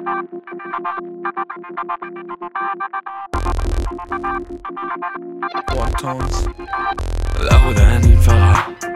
وانتونز لودنی فقط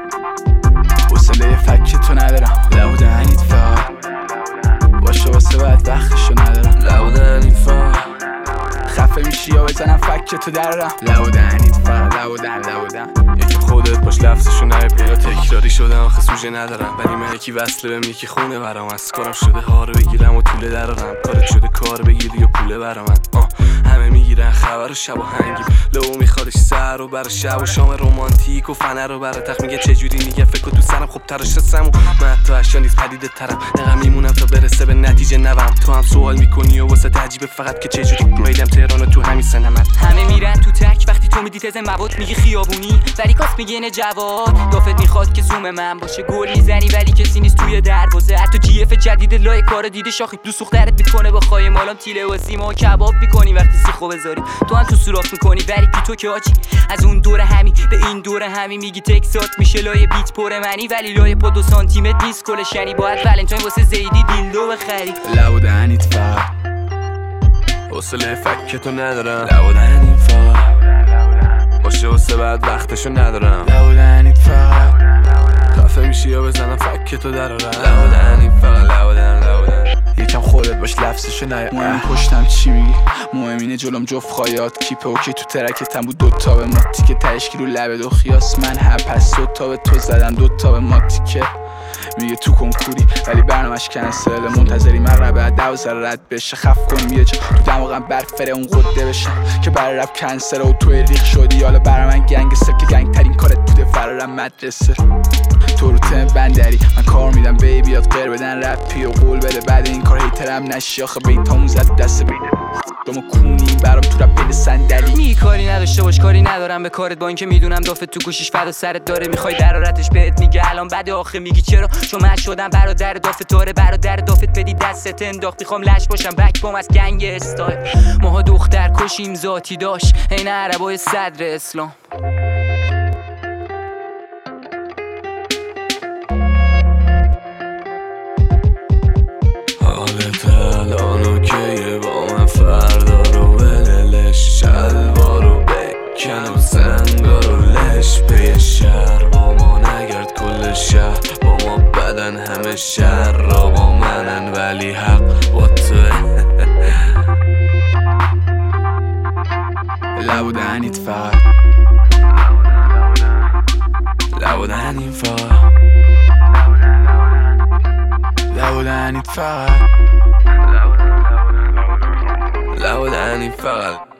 حوصله فک تو ندارم. لودنیت فقط باشه واسه بعد وقتشو ندارم. لودنیت فقط خفه میشی یا بزنم فک تو درارم. لودنیت فقط لودن یکی خودت باش لفظشو نبین یا تکراری شدم آخه سوژه ندارم. ولی من یکی وصله بهم یکی خونه برام از کارم شده ها رو بگیرم و طوله درارم. کارت شده کار بگیری یا پوله برام. همه میگیرن خبر و شب و هنگی لو میخوادش سر و برا شب و شام رومانتیک و فنر رو برا تخت میگه چجوری میگه فکر تو سرم خب تراش رسم و من حتی اشیا نیست پدیده ترم. نقم میمونم تا برسه به نتیجه نوم. تو هم سوال میکنی و واسه تعجیبه فقط که چجوری میدم تهران و تو همین سنمت. همه میرن تو تک وقتی تو میدی تز مواد میگی خیابونی ولی کاس میگه نه جواد. دافت میخواد که زوم من باشه گل میزنی ولی کسی نیست توی دروازه. حتی جی اف جدید لای کار دیده شاخی دو سوخترت میکنه با خای مالام تیله و سیما کباب میکنی وقتی سیخو بذاری تو هم تو سوراخ میکنی ولی تو که آجی از اون دور همی به این دور همی میگی تکسات میشه لای بیت پر منی ولی لای پا 2 سانتیمتر نیست کل شنی باید ولنتاین واسه زیدی دیلدو بخری. لودنیت فقط حوصله فک تو ندارم. لودنیت فقط باشه واسه بعد وقتشو ندارم. لودنیت فقط خفه میشی یا بزنم فک تو درارم. لودنیت فقط لودن یکم خودت باش لفظشو نیا. مهم پشتم چی میگی مهم اینه جلوم جفت خایات کیپه اوکی تو ترکتم بود 2 تا به ماتیکه تشکی رو لبه دو خیاس من هر پس 2 تا به تو زدم 2 تا به ماتیکه میگه تو کنکوری ولی برنامه‌اش کنسل منتظری من ربع 12 رد بشه خف کنیم یه جا تو دماغم برفره اون قده بشم که برای رپ کنسل و تو ریخ شدی حالا برای من گنگستر که گنگ ترین کارت بوده فرارم مدرسه. تو رو تم بندری من کار میدم بیبی یاد غیر بدن رپی و قول بده بعد این کار هیترم نشی آخه بیتامون زد دست بیده دومو کونی برام تو رپ بده صندلی. می کاری نداشته باش کاری ندارم به کارت با اینکه میدونم دافت تو گوشیش فدا سرت داره میخوای درارتش بهت میگه الان بعد آخه میگی چرا چون من شدم برادر دافت داره برادر دافت بدی دستت انداخت میخوام لش باشم بک بام از گنگ استایل ماها دختر کشیم ذاتی داشت عین عربای صدر اسلام. حالت الان اوکیه با من فردا رو بللش شلوار رو بکن و سنگا رو لش پی شهر با ما نگرد کل شهر با ما بدن همه شهر را با منن ولی حق با توه. لودنیت فقط لودنیت فقط لودنیت فقط لودنیت فقط